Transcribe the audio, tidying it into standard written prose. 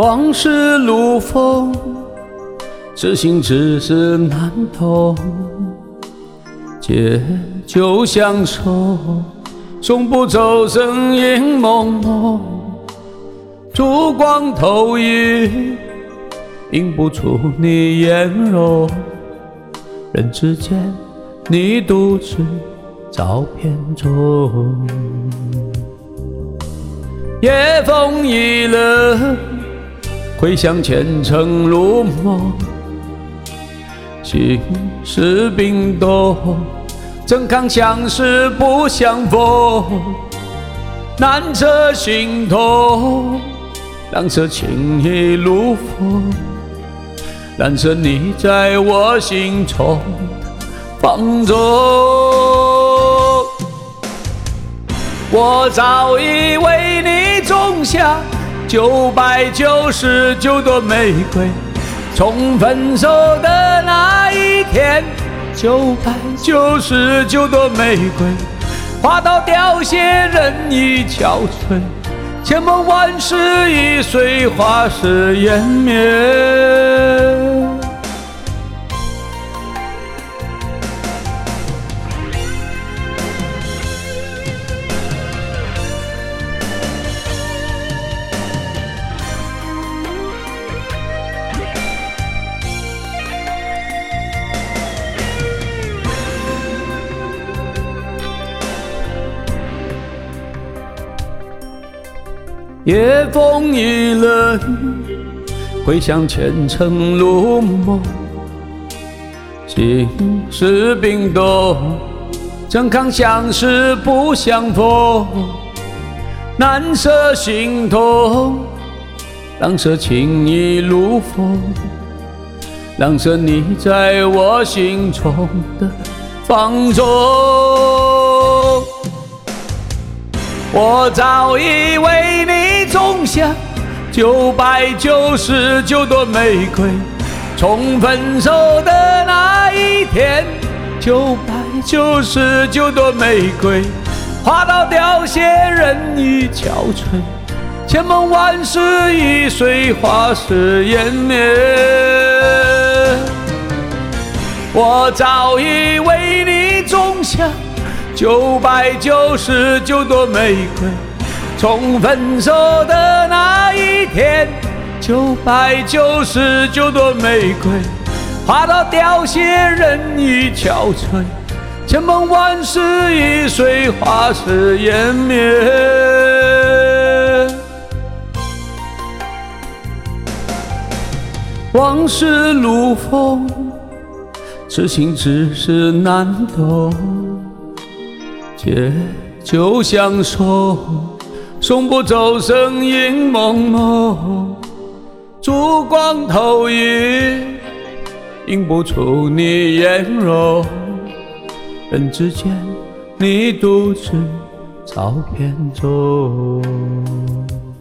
往事如风，痴心只是难懂。借酒相守，送不走身影朦胧。烛光投影，映不出你颜容。人之间，你独自照片中。夜风已冷，回想前尘如梦。心事冰冻，怎堪相识不相逢？难舍心痛，难舍情意如风，难舍你在我心中的放纵。我早已为你种下999朵玫瑰，从分手的那一天，999朵玫瑰，花到凋谢，人已憔悴，千梦万世已随花事湮灭。夜风已冷，回想前尘如梦。心事冰冻，怎堪相识不相逢？难舍心痛，难舍情意如风，难舍你在我心中的放纵。我早已为你种下999朵玫瑰，从分手的那一天，999朵玫瑰，花到凋谢，人已憔悴，千梦万世已随花事湮灭。我早已为你种下999朵玫瑰，从分手的那一天，999朵玫瑰，花到凋谢，人已憔悴，千梦万世已随花事湮灭。往事如风，痴心只是难懂。借酒相守，送不走身影朦胧。烛光投影，映不出你颜容。人之间，你独自照片中。